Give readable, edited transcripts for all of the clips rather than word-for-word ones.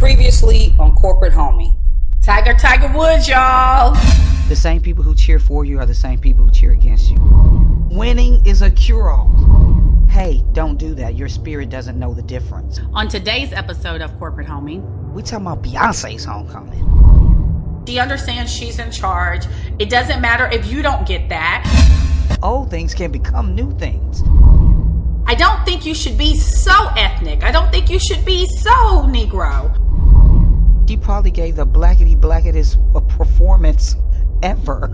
Previously on Corporate Homie. Tiger Woods, y'all. The same people who cheer for you are the same people who cheer against you. Winning is a cure-all. Hey, don't do that. Your spirit doesn't know the difference. On today's episode of Corporate Homie, we talking about Beyonce's homecoming. She understands she's in charge. It doesn't matter if you don't get that. Old things can become new things. I don't think you should be so ethnic. I don't think you should be so Negro. She probably gave the blackest performance ever.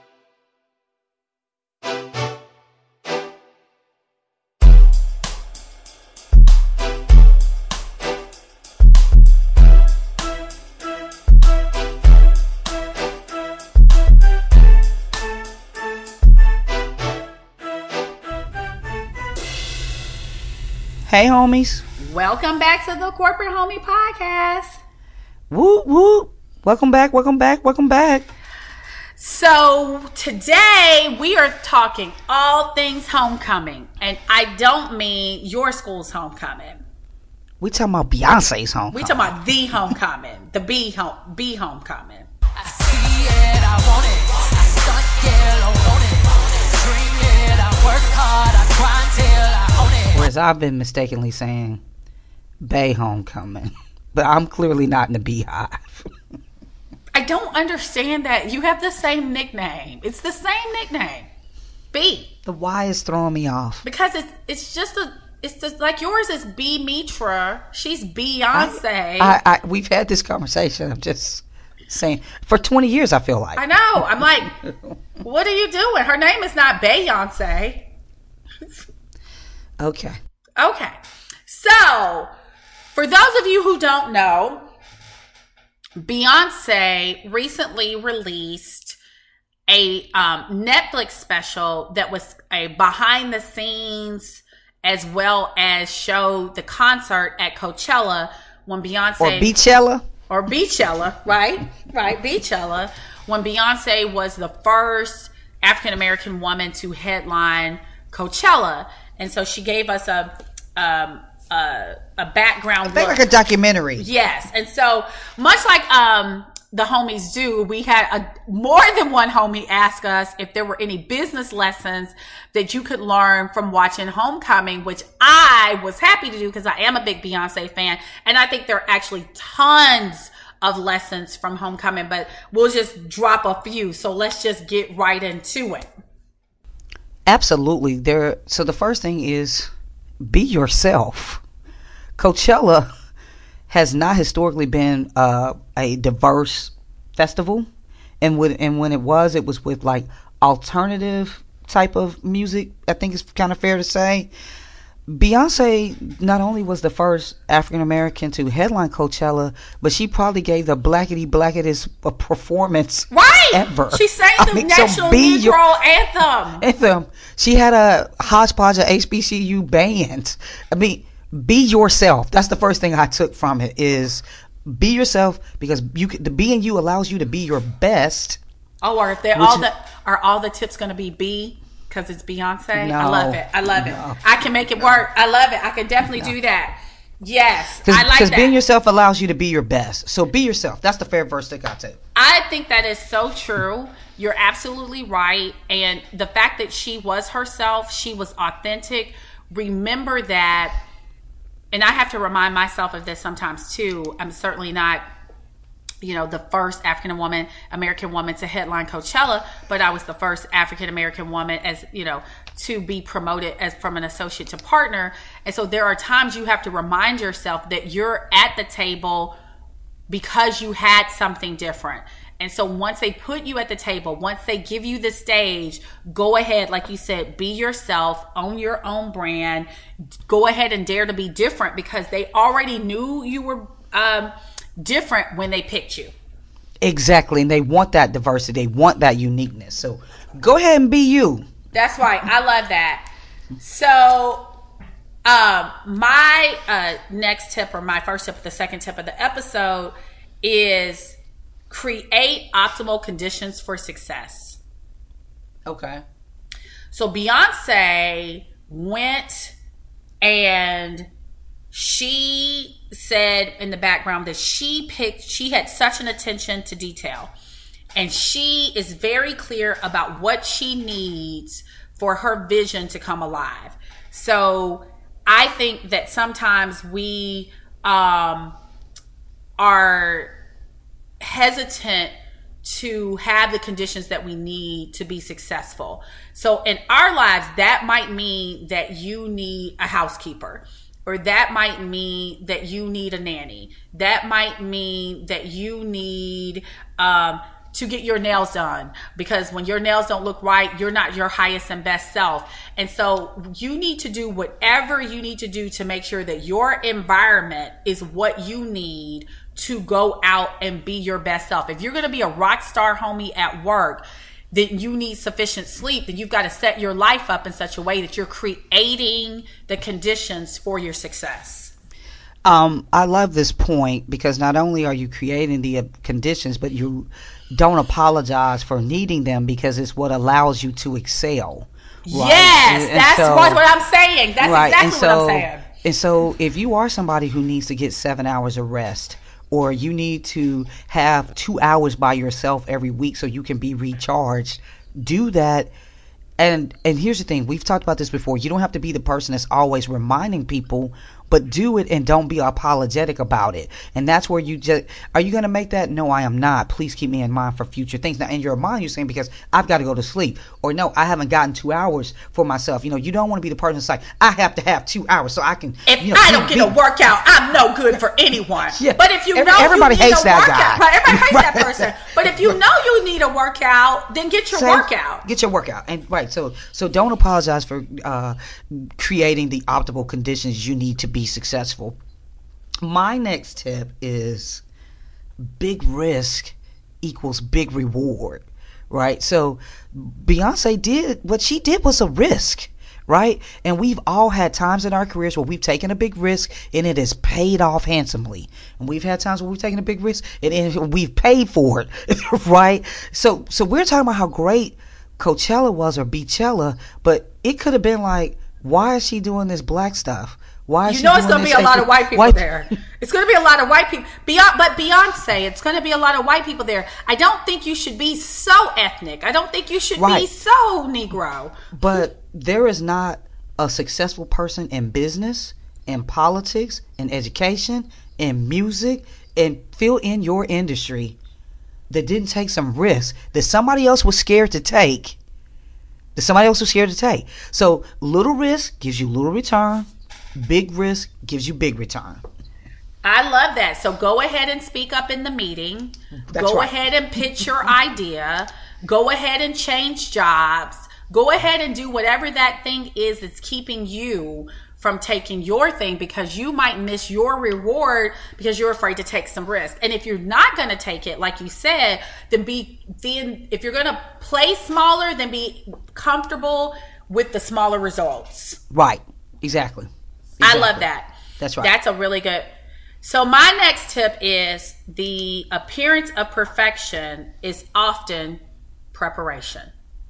Hey, homies. Welcome back to the Corporate Homie Podcast. Woo, woo. Welcome back. So today we are talking all things homecoming. And I don't mean your school's homecoming. We talking about Beyonce's homecoming. We talking about the homecoming. The B homecoming. I see it, I want it. I stunt, yeah, I want it. Dream it, I work hard, I grind till I own it. Whereas I've been mistakenly saying Bay homecoming. But I'm clearly not in the Beehive. I don't understand that. You have the same nickname. It's the same nickname. B. The Y is throwing me off. Because it's just like yours is B Mitra. She's Beyonce. We've had this conversation. I'm just saying. For 20 years, I feel like. I know. I'm like, what are you doing? Her name is not Beyonce. Okay. So, for those of you who don't know, Beyonce recently released a Netflix special that was a behind the scenes as well as showed the concert at Coachella when Beyonce... Or Beachella, right, Beachella. When Beyonce was the first African-American woman to headline Coachella. And so she gave us a background look. Like a documentary. Yes. And so much like the homies do, we had more than one homie ask us if there were any business lessons that you could learn from watching Homecoming, which I was happy to do because I am a big Beyonce fan. And I think there are actually tons of lessons from Homecoming, but we'll just drop a few. So let's just get right into it. Absolutely. So the first thing is be yourself. Coachella has not historically been a diverse festival, and when it was with like alternative type of music. I think it's kind of fair to say Beyonce not only was the first African American to headline Coachella, but she probably gave the blackest performance ever. She sang the National Negro Anthem. She had a hodgepodge of HBCU bands. I mean, be yourself. That's the first thing I took from it is be yourself, because the being you allows you to be your best. Oh, or if are all the tips going to be B because it's Beyonce? No, I love it. I can make it work. I love it. I can definitely do that. Yes, I like that. Because being yourself allows you to be your best. So be yourself. That's the fair verse that I take. I think that is so true. You're absolutely right. And the fact that she was herself, she was authentic. Remember that. And I have to remind myself of this sometimes too. I'm certainly not, the first African American woman to headline Coachella, but I was the first African American woman to be promoted as from an associate to partner. And so there are times you have to remind yourself that you're at the table because you had something different. And so once they put you at the table, once they give you the stage, go ahead, like you said, be yourself, own your own brand, go ahead and dare to be different, because they already knew you were different when they picked you. Exactly. And they want that diversity. They want that uniqueness. So go ahead and be you. That's right. I love that. So my next tip, or my first tip, the second tip of the episode is create optimal conditions for success. Okay. So Beyonce went and she said in the background that she had such an attention to detail. And she is very clear about what she needs for her vision to come alive. So I think that sometimes we are hesitant to have the conditions that we need to be successful. So in our lives, that might mean that you need a housekeeper, or that might mean that you need a nanny. That might mean that you need to get your nails done, because when your nails don't look right, you're not your highest and best self. And so you need to do whatever you need to do to make sure that your environment is what you need to go out and be your best self. If you're going to be a rock star homie at work, then you need sufficient sleep. Then you've got to set your life up in such a way that you're creating the conditions for your success. I love this point, because not only are you creating the conditions, but you don't apologize for needing them, because it's what allows you to excel. Right? Yes, that's what I'm saying. That's right. exactly what I'm saying. And so if you are somebody who needs to get 7 hours of rest, or you need to have 2 hours by yourself every week so you can be recharged, do that. And here's the thing, we've talked about this before. You don't have to be the person that's always reminding people, but do it and don't be apologetic about it. And that's where you just, are you going to make that? No, I am not. Please keep me in mind for future things. Now, in your mind, you're saying, because I've got to go to sleep, or no, I haven't gotten 2 hours for myself. You know, you don't want to be the person that's like, I have to have 2 hours so I can. If I don't get a workout, I'm no good for anyone. Yeah. But if you know everybody you need hates a that workout, guy. right? Everybody hates that person. But if you know you need a workout, then get your workout. Get your workout. And right, so don't apologize for creating the optimal conditions you need to be successful. My next tip is big risk equals big reward, right? So Beyonce did, what she did was a risk, right? And we've all had times in our careers where we've taken a big risk and it has paid off handsomely. And we've had times where we've taken a big risk and we've paid for it, right? So we're talking about how great Coachella was, or Beachella, but it could have been like, why is she doing this black stuff? Why is you know it's going to be a lot of white people there. It's going to be a lot of white people. But Beyonce, it's going to be a lot of white people there. I don't think you should be so ethnic. I don't think you should be so Negro. But there is not a successful person in business, in politics, in education, in music, and fill in your industry that didn't take some risks that somebody else was scared to take. So little risk gives you little return. Big risk gives you big return. I love that. So go ahead and speak up in the meeting. Go ahead and pitch your idea. Go ahead and change jobs. Go ahead and do whatever that thing is that's keeping you from taking your thing, because you might miss your reward because you're afraid to take some risk. And if you're not going to take it, like you said, then if you're going to play smaller, then be comfortable with the smaller results. Right. Exactly. I love that. That's right. That's a really good. So my next tip is the appearance of perfection is often preparation.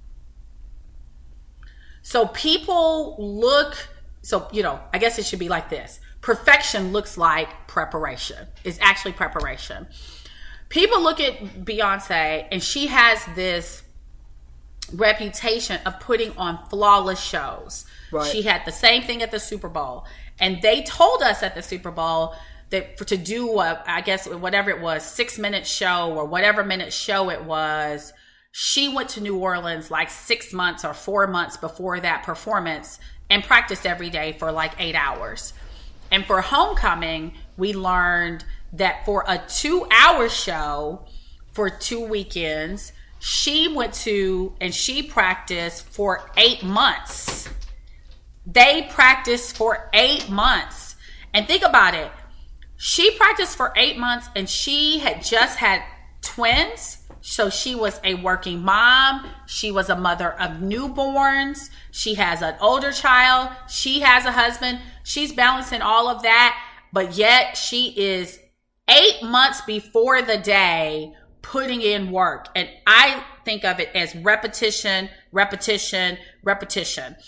So people look, I guess it should be like this. Perfection looks like preparation. It's actually preparation. People look at Beyonce and she has this reputation of putting on flawless shows. Right. She had the same thing at the Super Bowl. And they told us at the Super Bowl that to do whatever it was, 6-minute show or whatever minute show it was, she went to New Orleans like 6 months or 4 months before that performance and practiced every day for like 8 hours. And for Homecoming, we learned that for a 2-hour show for 2 weekends, she went to and she practiced for 8 months. They practiced for 8 months. And think about it. She practiced for 8 months and she had just had twins. So she was a working mom. She was a mother of newborns. She has an older child. She has a husband. She's balancing all of that. But yet she is 8 months before the day putting in work. And I think of it as repetition, repetition, repetition.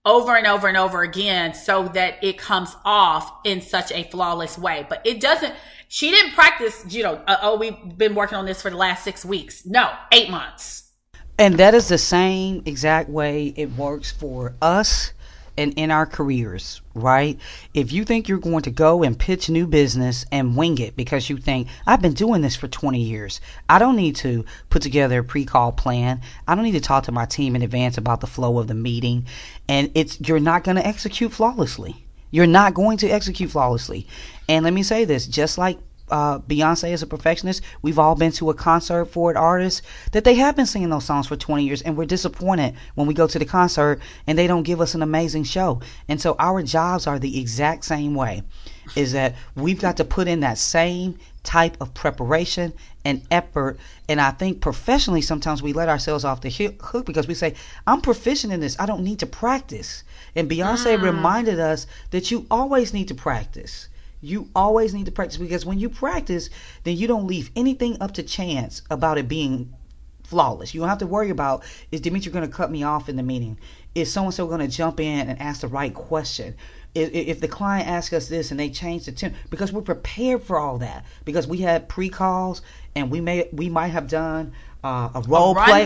over and over and over again so that it comes off in such a flawless way. But it doesn't, she didn't practice, we've been working on this for the last 6 weeks. No, 8 months. And that is the same exact way it works for us and in our careers, right? If you think you're going to go and pitch new business and wing it because you think, I've been doing this for 20 years. I don't need to put together a pre-call plan. I don't need to talk to my team in advance about the flow of the meeting. And you're not going to execute flawlessly. You're not going to execute flawlessly. And let me say this, just like Beyonce is a perfectionist, we've all been to a concert for an artist that they have been singing those songs for 20 years, and we're disappointed when we go to the concert and they don't give us an amazing show. And so our jobs are the exact same way, is that we've got to put in that same type of preparation and effort. And I think professionally sometimes we let ourselves off the hook because we say, I'm proficient in this, I don't need to practice. And Beyonce reminded us that you always need to practice. You always need to practice, because when you practice, then you don't leave anything up to chance about it being flawless. You don't have to worry about, is Demetri going to cut me off in the meeting? Is so-and-so going to jump in and ask the right question? If the client asks us this and they change the tune, because we're prepared for all that, because we had pre-calls and we might have done a role play,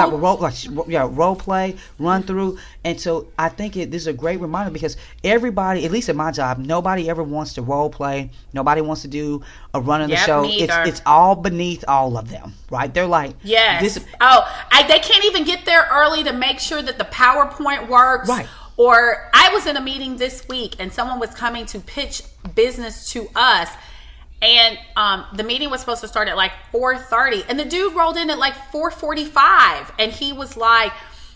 role play, run through. And so I think this is a great reminder, because everybody, at least at my job, nobody ever wants to role play. Nobody wants to do a run in the show. It's all beneath all of them, right? They're like, yes. They can't even get there early to make sure that the PowerPoint works. Right. Or I was in a meeting this week and someone was coming to pitch business to us. And the meeting was supposed to start at like 4:30, and the dude rolled in at like 4:45, and he was like,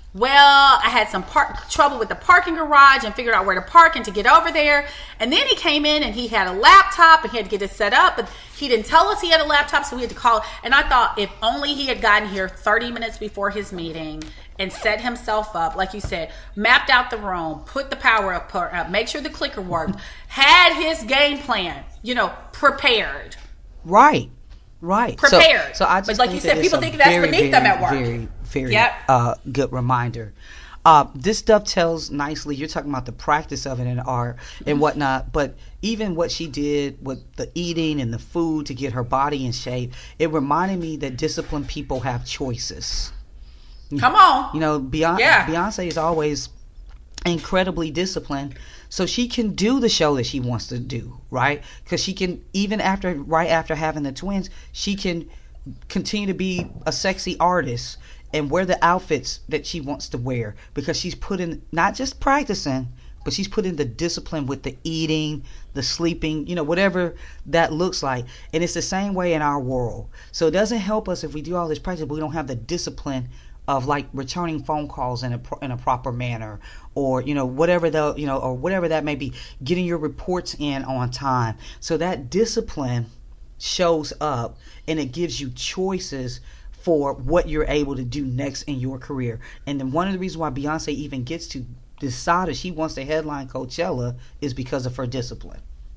well, I had some trouble with the parking garage and figured out where to park and to get over there. And then he came in and he had a laptop and he had to get it set up, but he didn't tell us he had a laptop, so we had to call. And I thought, if only he had gotten here 30 minutes before his meeting and set himself up, like you said, mapped out the room, put the power up, make sure the clicker worked, had his game plan, prepared. Right. Prepared. So I just, but like you said, people think that's beneath them at work. Very good reminder. This dovetails nicely. You're talking about the practice of it in art and whatnot, but even what she did with the eating and the food to get her body in shape, it reminded me that disciplined people have choices. Come on. Beyonce is always incredibly disciplined, so she can do the show that she wants to do, right? Because she can, even right after having the twins, she can continue to be a sexy artist and wear the outfits that she wants to wear, because she's put in, not just practicing, but she's put in the discipline with the eating, the sleeping, whatever that looks like. And it's the same way in our world. So it doesn't help us if we do all this practice, but we don't have the discipline of like returning phone calls in a proper manner, or whatever or whatever that may be, getting your reports in on time. So that discipline shows up, and it gives you choices for what you're able to do next in your career. And then one of the reasons why Beyonce even gets to decide if she wants to headline Coachella is because of her discipline.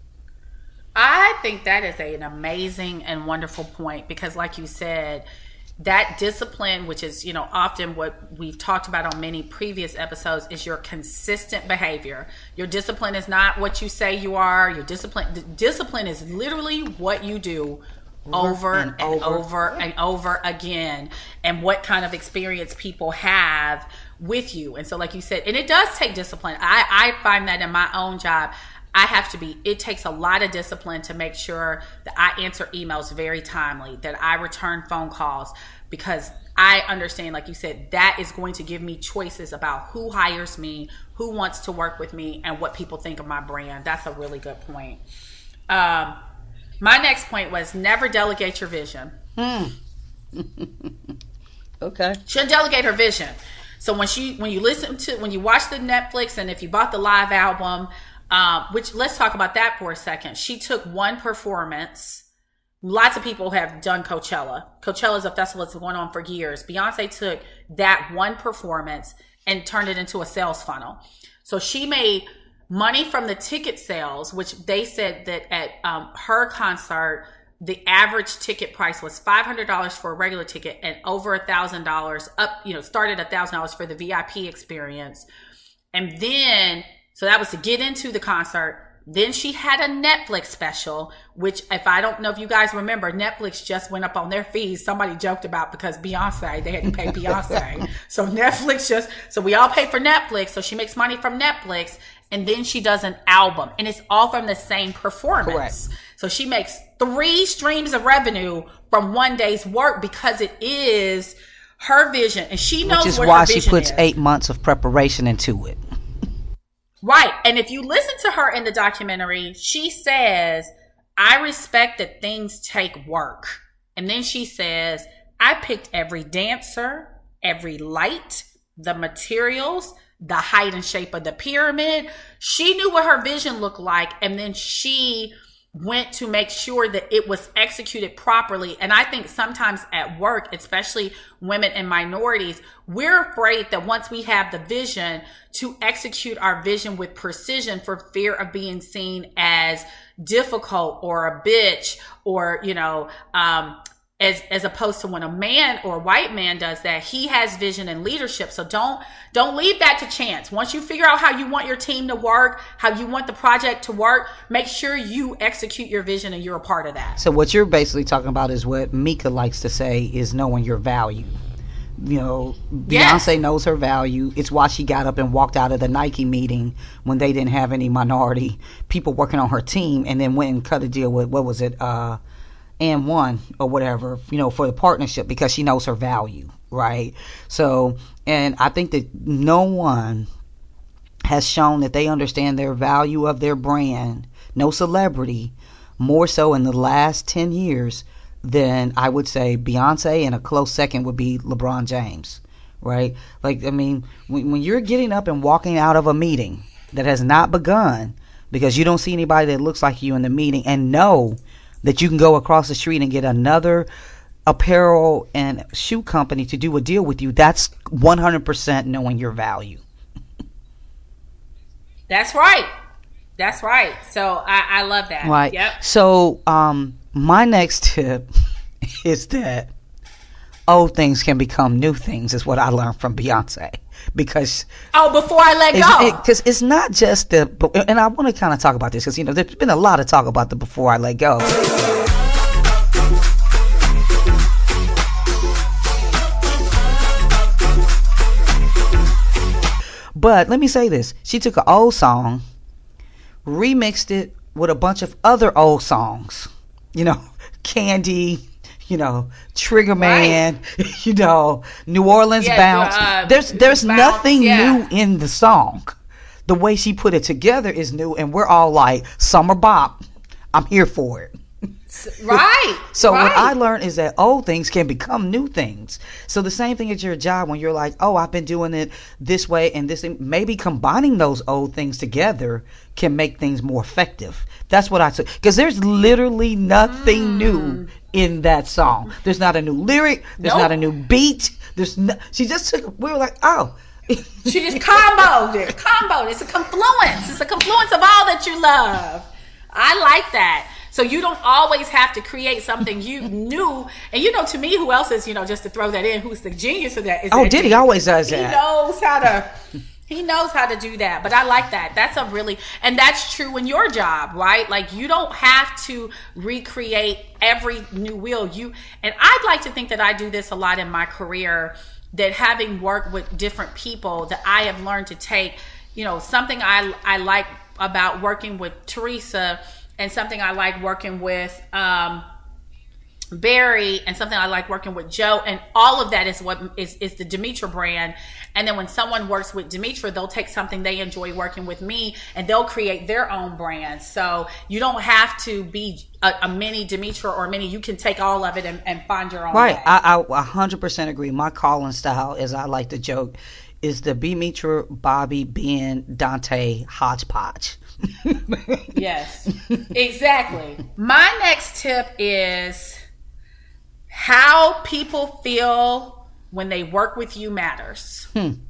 I think that is an amazing and wonderful point, because like you said, that discipline, which is, often what we've talked about on many previous episodes, is your consistent behavior. Your discipline is not what you say you are. Your discipline is literally what you do over and over again, and what kind of experience people have with you. And so, like you said, and it does take discipline. I find that in my own job, it takes a lot of discipline to make sure that I answer emails very timely, that I return phone calls, because I understand, like you said, that is going to give me choices about who hires me, who wants to work with me, and what people think of my brand. That's a really good point. My next point was never delegate your vision. Okay. Shouldn't delegate her vision. So when you watch the Netflix, and if you bought the live album, which, let's talk about that for a second. She took one performance. Lots of people have done Coachella. Coachella is a festival that's going on for years. Beyonce took that one performance and turned it into a sales funnel. So she made money from the ticket sales, which they said that at her concert, the average ticket price was $500 for a regular ticket and over $1,000 up, started $1,000 for the VIP experience. And then, so that was to get into the concert. Then she had a Netflix special, which if I don't know if you guys remember, Netflix just went up on their fees. Somebody joked about because Beyonce, they had to pay Beyonce. So Netflix so we all pay for Netflix. So she makes money from Netflix. And then she does an album, and it's all from the same performance. Correct. So she makes 3 streams of revenue from one day's work because it is her vision, and she knows which is what why her she vision puts is. 8 months of preparation into it. Right. And if you listen to her in the documentary, she says, I respect that things take work. And then she says, I picked every dancer, every light, the materials, the height and shape of the pyramid. She knew what her vision looked like, and then she went to make sure that it was executed properly. And I think sometimes at work, especially women and minorities, we're afraid that once we have the vision to execute our vision with precision for fear of being seen as difficult or a bitch or, as opposed to when a man or a white man does that, he has vision and leadership. So don't leave that to chance. Once you figure out how you want your team to work, how you want the project to work, make sure you execute your vision and you're a part of that. So what you're basically talking about is what Mika likes to say is knowing your value. Beyonce knows her value. It's why she got up and walked out of the Nike meeting when they didn't have any minority people working on her team, and then went and cut a deal with, what was it, and one or whatever, for the partnership, because she knows her value, right? So, and I think that no one has shown that they understand their value of their brand, no celebrity, more so in the last 10 years than I would say Beyonce, and a close second would be LeBron James, right? Like, I mean, when you're getting up and walking out of a meeting that has not begun because you don't see anybody that looks like you in the meeting, and know that you can go across the street and get another apparel and shoe company to do a deal with you, that's 100% knowing your value. That's right. That's right. So I love that. Right. Yep. So my next tip is that old things can become new things, is what I learned from Beyonce. Because before I let go, because it's not just and I want to kind of talk about this because there's been a lot of talk about the before I let go. But let me say this: she took an old song, remixed it with a bunch of other old songs, Candy, Trigger Man, New Orleans Bounce. There's nothing new in the song. The way she put it together is new, and we're all like, Summer Bop, I'm here for it. Right. So what I learned is that old things can become new things. So the same thing at your job, when you're like, oh, I've been doing it this way and this thing, maybe combining those old things together can make things more effective. That's what I said. Because there's literally nothing new in that song. There's not a new lyric. There's not a new beat. She just took, we were like, oh. She just comboed it. It's a confluence. It's a confluence of all that you love. I like that. So you don't always have to create something new. And to me, who else is, just to throw that in, who's the genius of that? Diddy always does that. He knows how to do that. But I like that. And that's true in your job, right? Like, you don't have to recreate every new wheel. And I'd like to think that I do this a lot in my career, that having worked with different people, that I have learned to take, something I like about working with Teresa, and something I like working with Barry, and something I like working with Joe, and all of that is what is the Demetra brand. And then when someone works with Demetra, they'll take something they enjoy working with me, and they'll create their own brand. So you don't have to be a mini Demetra or mini. You can take all of it and find your own right. way. I 100% agree. My calling style, as I like to joke, is the Demetra, Bobby, Ben, Dante hodgepodge. Yes, exactly. My next tip is how people feel when they work with you matters.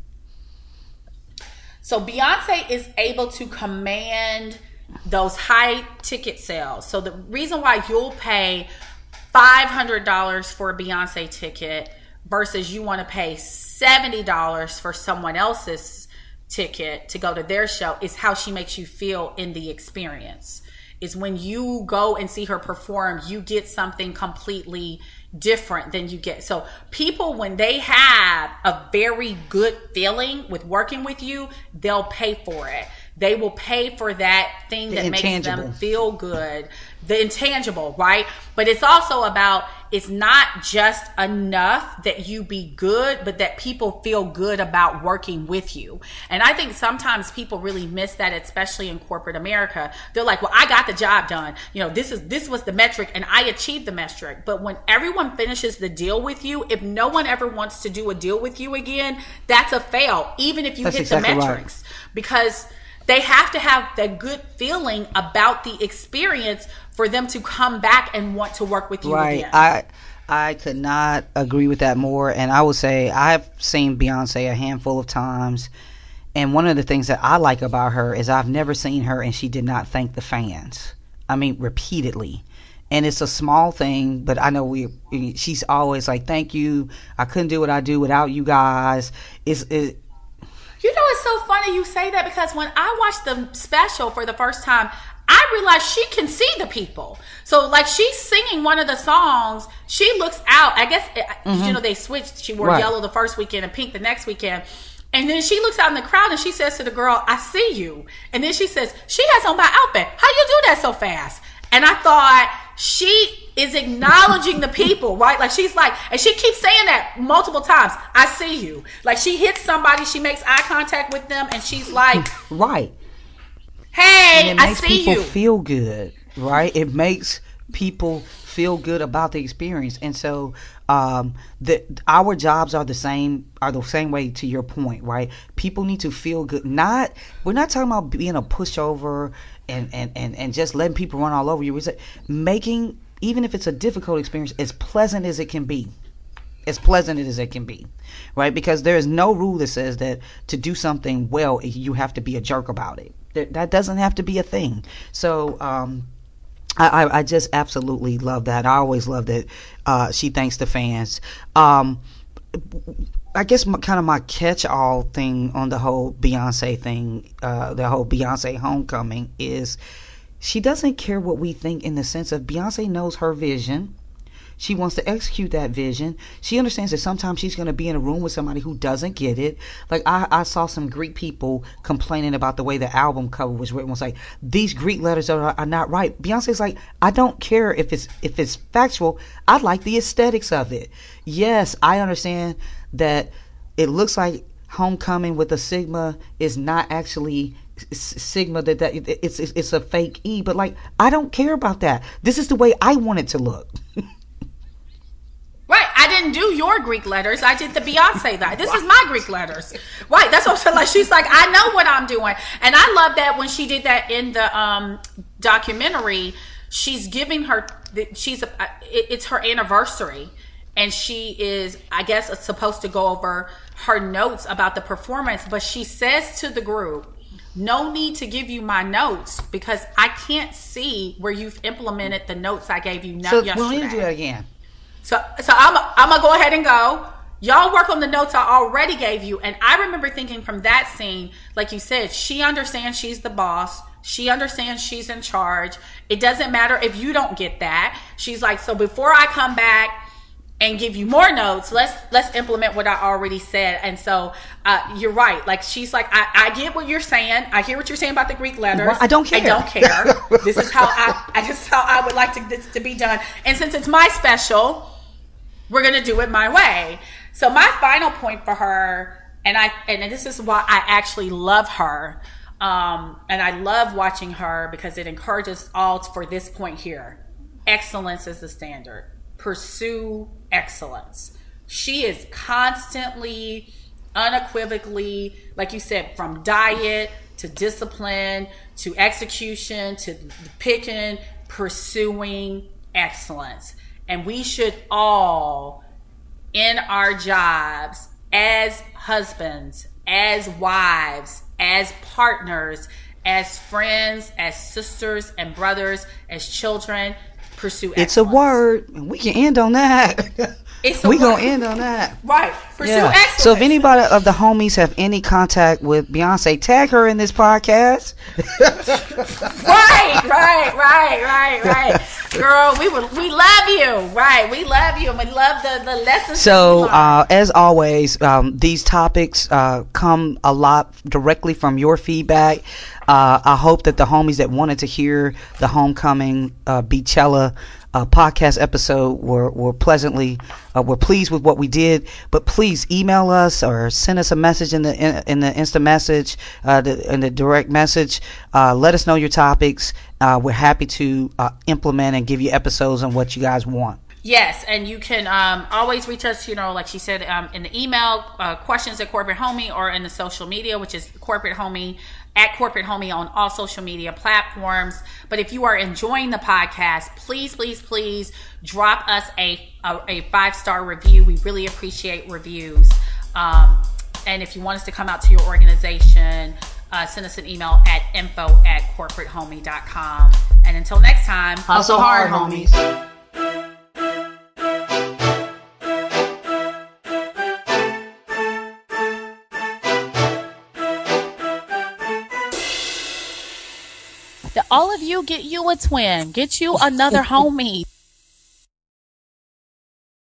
So Beyonce is able to command those high ticket sales. So the reason why you'll pay $500 for a Beyonce ticket versus you want to pay $70 for someone else's ticket to go to their show is how she makes you feel in the experience. Is when you go and see her perform, you get something completely different than you get. So people, when they have a very good feeling with working with you, they'll pay for it. They will pay for that thing that makes them feel good. The intangible, right? But it's also about, it's not just enough that you be good, but that people feel good about working with you. And I think sometimes people really miss that, especially in corporate America. They're like, well, I got the job done. You know, this was the metric and I achieved the metric. But when everyone finishes the deal with you, if no one ever wants to do a deal with you again, that's a fail, even if you hit the metrics. Because they have to have that good feeling about the experience for them to come back and want to work with you again. I could not agree with that more. And I would say I've seen Beyonce a handful of times. And one of the things that I like about her is I've never seen her and she did not thank the fans. I mean, repeatedly. And it's a small thing, but I know she's always like, thank you. I couldn't do what I do without you guys. You know, it's so funny you say that, because when I watched the special for the first time, I realized she can see the people. So, like, she's singing one of the songs. She looks out. I guess, you know, they switched. She wore yellow the first weekend and pink the next weekend. And then she looks out in the crowd and she says to the girl, I see you. And then she says, she has on my outfit. How you do that so fast? And I thought, she is acknowledging the people, right? Like, she's like, and she keeps saying that multiple times. I see you. Like, she hits somebody, she makes eye contact with them, and she's like, right. Hey, and it I makes see people you. Feel good, right? It makes people feel good about the experience. And so our jobs are the same way, to your point, right? People need to feel good. We're not talking about being a pushover and just letting people run all over you. We're making, even if it's a difficult experience, as pleasant as it can be. As pleasant as it can be, right? Because there is no rule that says that to do something well, you have to be a jerk about it. That doesn't have to be a thing. So I just absolutely love that. I always love that she thanks the fans. I guess my catch-all thing on the whole Beyonce thing, the whole Beyonce homecoming, is she doesn't care what we think, in the sense of Beyonce knows her vision. She wants to execute that vision. She understands that sometimes she's going to be in a room with somebody who doesn't get it. Like, I saw some Greek people complaining about the way the album cover was written. It was like, these Greek letters are not right. Beyonce's like, I don't care if it's factual. I like the aesthetics of it. Yes, I understand that it looks like homecoming with a sigma is not actually sigma, that it's a fake E, but like, I don't care about that. This is the way I want it to look. Right, I didn't do your Greek letters. I did the Beyonce that. This is my Greek letters. Right, that's what I'm saying. Like, she's like, I know what I'm doing. And I love that when she did that in the documentary, she's giving her, it's her anniversary. And she is, I guess, supposed to go over her notes about the performance. But she says to the group, no need to give you my notes, because I can't see where you've implemented the notes I gave you yesterday. So we'll need to do that again. So I'm going to go ahead and go. Y'all work on the notes I already gave you. And I remember thinking from that scene, like you said, she understands she's the boss. She understands she's in charge. It doesn't matter if you don't get that. She's like, so before I come back and give you more notes, let's implement what I already said. And so you're right. Like, she's like, I get what you're saying. I hear what you're saying about the Greek letters. Well, I don't care. I don't care. This is how I would like this to be done. And since it's my special, we're going to do it my way. So my final point for her, and this is why I actually love her, and I love watching her, because it encourages all for this point here. Excellence is the standard. Pursue excellence. She is constantly, unequivocally, like you said, from diet to discipline to execution to picking, pursuing excellence. And we should all, in our jobs, as husbands, as wives, as partners, as friends, as sisters and brothers, as children, pursue excellence. It's a word, and we can end on that. We gonna end on that. Right. Pursue excellence. So if anybody of the homies have any contact with Beyonce, tag her in this podcast. Right. Girl, we love you. Right. We love you, and we love the lessons. So as always, these topics come a lot directly from your feedback. I hope that the homies that wanted to hear the homecoming Beachella podcast episode were pleased with what we did. But please email us or send us a message in the Insta message, in the direct message. Let us know your topics. We're happy to implement and give you episodes on what you guys want. Yes, and you can always reach us, like she said, in the email, questions at Corporate Homie, or in the social media, which is Corporate Homie, at Corporate Homie on all social media platforms. But if you are enjoying the podcast, please drop us a 5-star review. We really appreciate reviews. And if you want us to come out to your organization, send us an email at info@corporatehomie.com. And until next time, hustle hard, homies. All of you, get you a twin. Get you another homie.